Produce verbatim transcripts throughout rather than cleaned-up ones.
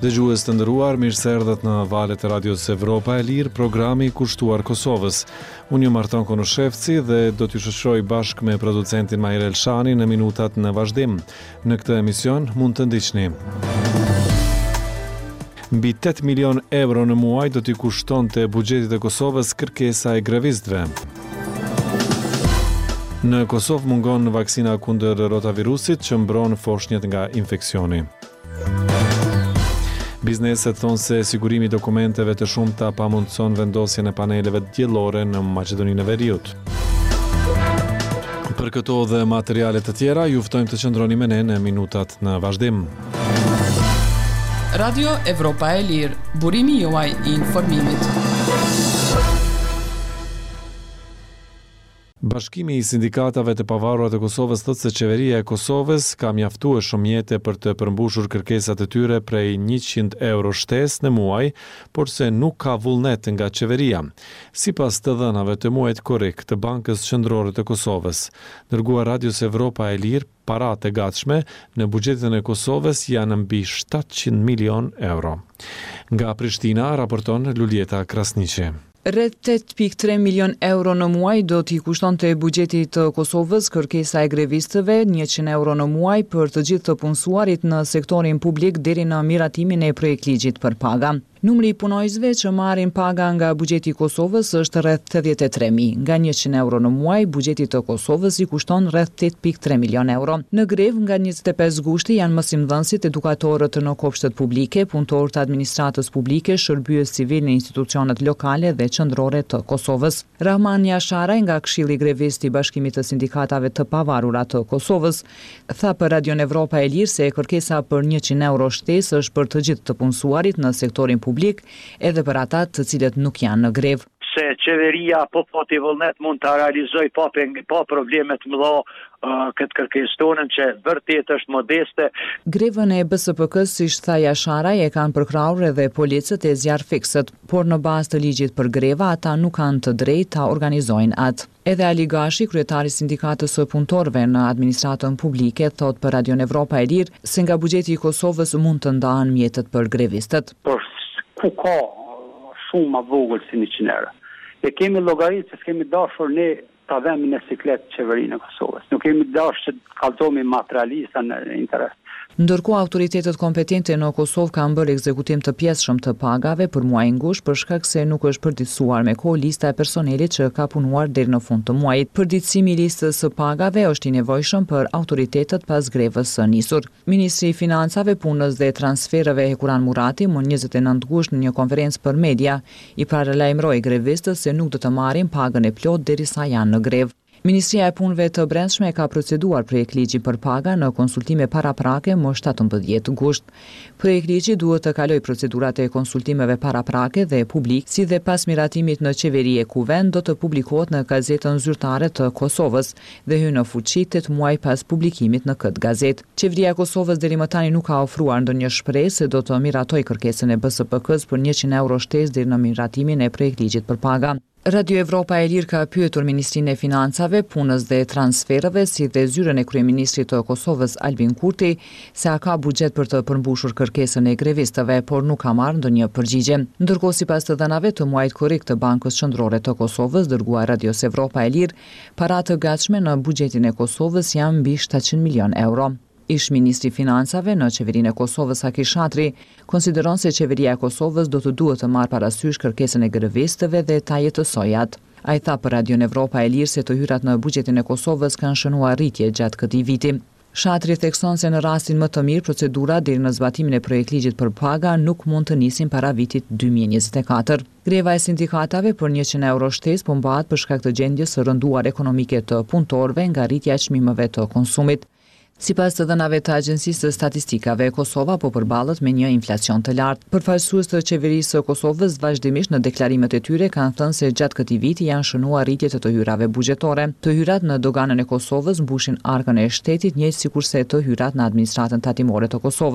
Dëgjues të nderuar, mirë se erdhët në valët e Radios Evropa e Lirë, programi i kushtuar Kosovës. Unë jam Arton Konushevci dhe do t'ju shoqëroj bashkë me producentin Mahir Elshani në minutat në vazhdim. Në këtë emision mund të ndiqni. Mbi tetë milion euro në muaj do t'i kushtonte buxhetit e Kosovës kërkesa e grevistëve. Në Kosovë mungon vaksina kundër rotavirusit që mbron foshnjët nga infeksioni. Bizneset thonë se sigurimi i dokumenteve të shumta pamundson vendosjen e paneleve diellore në Maqedoninë e Veriut. Për këto dhe materiale të tjera, ju ftojmë të qëndroni me ne në minutat në vazhdim. Radio Evropa e Lirë, burimi juaj i informimit. Bashkimi i sindikatave të pavarura të Kosovës thotë se qeveria e Kosovës ka mjaftueshëm mjete për të përmbushur kërkesat e tyre prej njëqind euro shtesë në muaj, por se nuk ka vullnet nga qeveria. Sipas të dhënave të muajit korrekt të Bankës Qendrore të Kosovës, dërguar Radios Evropa e Lirë, paratë e gatshme në buxhetin e Kosovës janë mbi shtatëqind milion euro. Nga Prishtina raporton Lulieta Krasniqi. Rreth tetë pikë tre milion euro në muaj do t'i kushtonte buxhetit të Kosovës kërkesa e grevistëve, njëqind euro në muaj për të gjithë të punësuarit në sektorin publik deri në miratimin e projektligjit për paga. Numri i punojësve që marrin paga nga buxheti i Kosovës është rreth tetëdhjetë e tre mijë. Nga njëqind euro në muaj, buxheti të Kosovës i kushton rreth tetë pikë tre milion euro. Në grev nga njëzet e pesë gushti janë mësimdhënësit, edukatorët në kopshtet publike, punëtorët të administratës publike, shërbyes civil në institucionet lokale dhe qendrore të Kosovës. Rahman Jasharaj nga Këshilli Grevist i Bashkimit të Sindikatave të Pavarura të Kosovës tha për Radion Evropa e Lirë se kërkesa për njëqind euro shtesë është për të gjithë të punësuarit në sektorin publik, edhe për ata të cilët nuk janë në grev. Se qeveria po pati vullnet mund të realizoj pa, pa problemet mëdha uh, këtë kërkesë tonën që vërtet është modeste. Grevën e B S P K-s, siç tha Jasharaj, e kanë përkrahur edhe policët e zjarr fiksët, por në bazë të ligjit për greva ata nuk kanë të drejtë ta organizojnë atë. Edhe Ali Gashi, kryetari i sindikatës së punëtorëve në administratën publike, thot për Radion Evropa e Lirë se nga buxheti i Kosovës mund të ndahen mjetet për grevistët. Por ku ka shumë ma vogël si njëqind euro. E kemi llogaritë se kemi dashur ne ta vëmë në siklet qeverinë e Kosovës. Nuk kemi dashur të kallëzohemi materialista në interes. Ndërkohë autoritetet kompetente në Kosovë kanë bërë ekzekutim të pjesëshëm të pagave për muajin gusht për shkak se nuk është përditësuar me kohë lista e personelit që ka punuar deri në fund të muajit. Përditësimi i listës së pagave është i nevojshëm për autoritetet pas grevës së nisur. Ministri i Financave, Punës dhe Transfereve Hekuran Murati më njëzet e nëntë gusht në një konferencë për media i paralajmëroi grevistët se nuk do të marrin pagën e plot derisa janë në grevë. Ministria e Punëve të Brendshme ka proceduar projektligji për paga në konsultime paraprake më shtatëmbëdhjetë gusht. Projektligji duhet të kalojë procedurat e konsultimeve paraprake dhe publik, si dhe pas miratimit në qeveri e kuvend do të publikohet në gazetën zyrtare të Kosovës dhe hyn në fuqi tetë muaj pas publikimit në këtë gazetë. Qeveria e Kosovës deri më tani nuk ka ofruar ndonjë shpresë se do të miratojë kërkesën e B S P K-s për njëqind euro shtesë deri në miratimin e projektligjit për paga. Radio Evropa e Lirë ka pyetur Ministrinë e Financave, Punës dhe Transfereve, si dhe zyrën e kryeministrit të Kosovës Albin Kurti, se a ka buxhet për të përmbushur kërkesën e grevistëve, por nuk ka marrë ndonjë përgjigje. Ndërkohë, sipas të dhënave të muajit korrekt të Bankës Qendrore të Kosovës, dërguar Radios Evropa e Lirë, paratë të gatshme në buxhetin e Kosovës janë mbi shtatëqind milion euro. Ish ministri i Financave në qeverinë e Kosovës Haki Shatri konsideron se qeveria e Kosovës do të duhet të marrë parasysh kërkesën e grevistëve dhe ta jetësojë atë. Ai tha për Radion Evropa e Lirë se të hyrat në buxhetin e Kosovës kanë shënuar rritje gjatë këtij viti. Shatri thekson se në rastin më të mirë procedura deri në zbatimin e projektligjit për paga nuk mund të nisin para vitit dy mijë e njëzet e katër. Greva e sindikatave për njëqind euro shtesë po mbahet për shkak të gjendjes së rënduar ekonomike të punëtorëve nga rritja e çmimeve të konsumit. Sipas të dhënave të Agjencisë së Statistikave, Kosova po përballet me një inflacion të lartë. Përfaqësues të qeverisë së Kosovës vazhdimisht në deklarimet e tyre kanë thënë se gjatë këtij viti janë shënuar rritjet të hyrave buxhetore. Të hyrat në doganën e Kosovës mbushin arkën e shtetit, njëjtë sikurse të hyrat në administratën tatimore të Kosovës.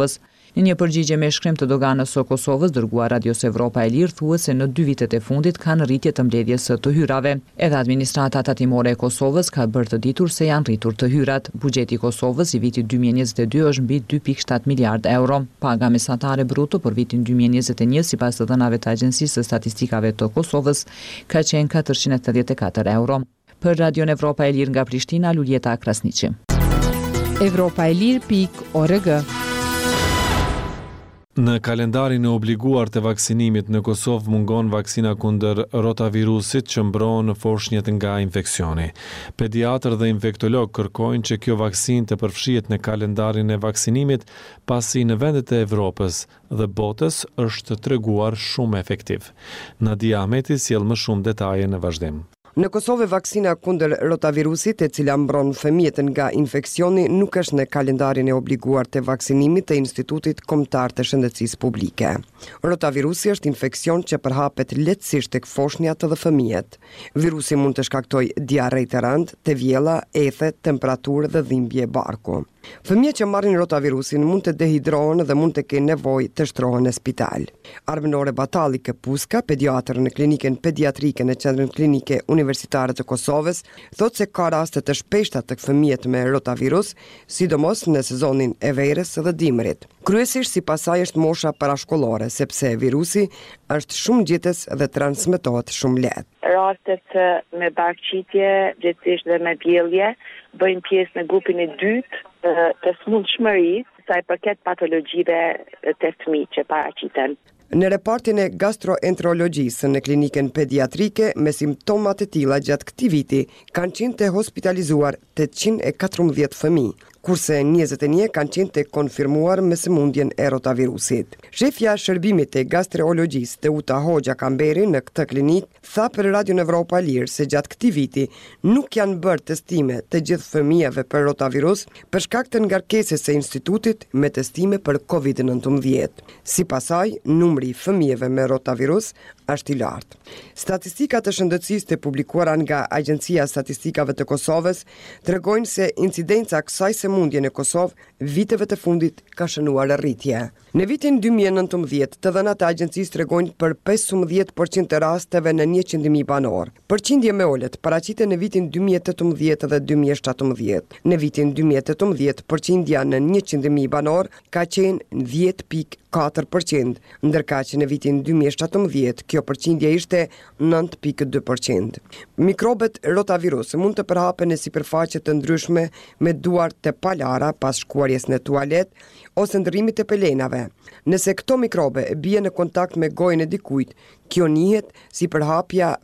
Në një përgjigje me shkrim të doganës së Kosovës dërguar Radios Evropa e Lirë thuhet se në dy vitet e fundit kanë rritje të mbledhjes së të hyrave. Edhe administrata tatimore e Kosovës ka bërë të ditur se janë rritur të hyrat. Buxheti i Kosovës i vitit dy mijë e njëzet e dy është mbi dy pikë shtatë miliard euro. Paga mesatare bruto për vitin dy mijë e njëzet e një sipas të dhënave të Agjencisë së Statistikave të Kosovës ka qenë katërqind e tetëdhjetë e katër euro. Për Radion Evropa e Lirë nga Prishtina, Luljeta Krasniqi. Evropa e Lirë pikë org. Në kalendarin e obliguar të vaksinimit në Kosovë mungon vaksina kundër rotavirusit që mbron foshnjët nga infeksioni. Pediatër dhe infektolog kërkojnë që kjo vaksinë të përfshihet në kalendarin e vaksinimit, pasi në vendet e Evropës dhe botës është treguar shumë efektiv. Nadia Ahmeti sjell më shumë detaje në vazhdim. Në Kosovë vaksina kundër rotavirusit, e cila mbron fëmijët nga infeksioni, nuk është në kalendarin e obliguar të vaksinimit të Institutit Kombëtar të Shëndetësisë Publike. Rotavirusi është infeksion që përhapet lehtësisht tek foshnjat dhe fëmijët. Virusi mund të shkaktojë diarre të rëndë, të vjella, ethe, temperaturë dhe dhimbje barku. Fëmijët që marrin rotavirusin mund të dehidrohen dhe mund të kenë nevojë të shtrohen në spital. Armenore Batalli Këpuska, pediatër në klinikën pediatrike në Qendrën Klinike Universitare të Kosovës, thotë se ka raste të shpeshta tek fëmijët me rotavirus, sidomos në sezonin e verës dhe dimrit. Kryesisht sipas saj është mosha parashkollore, sepse virusi është shumë gjetës dhe transmetohet shumë lehtë. Rastet me barkqitje, gjithsesi dhe me bjellje, bëjnë pjesë në grupin e dytë të smundshmërisë sa i përket patologjive të fëmijëve që paraqiten. Në repartin e gastroenterologjisë në klinikën pediatrike me simptomat e tilla gjatë këtij viti kanë qenë të hospitalizuar tetëqind e katërmbëdhjetë fëmijë, kurse njëzet e një kanë qenë të konfirmuar me sëmundjen e rotavirusit. Shefja e shërbimit të gastroenterologjisë Teuta Hoxha Kamberi në këtë klinik tha për Radion Evropa e Lirë se gjatë këtij viti nuk janë bërë testime të gjithë fëmijëve për rotavirus për shkak të ngarkesës së institutit me testime për kovid nëntëmbëdhjetë. Sipas saj, numri i fëmijëve me rotavirus është i lartë. Statistikat e shëndetësisë të publikuara nga Agjencia e Statistikave të Kosovës tregojnë se incidenca kësaj sëmundje në Kosovë viteve të fundit ka shënuar rritje. Në vitin dy mijë e nëntëmbëdhjetë, të dhënat e agjencisë tregojnë për pesëmbëdhjetë përqind të rasteve në njëqind mijë banor. Përqindje më ulët paraqiten në vitin dy mijë e tetëmbëdhjetë dhe dy mijë e shtatëmbëdhjetë. Në vitin dy mijë e tetëmbëdhjetë, përqindja në njëqind mijë banor ka qenë dhjetë pikë katër përqind, ndërka që në vitin dy mijë e shtatëmbëdhjetë kjo përqindje ishte nëntë pikë dy përqind. Mikrobet rotavirus mund të përhapen në sipërfaqe të ndryshme me duar të palara pas shkuarjes në tualet ose ndërrimit të pelenave. Nëse këto mikrobe bien në kontakt me gojën e dikujt, kjo njihet si përhapja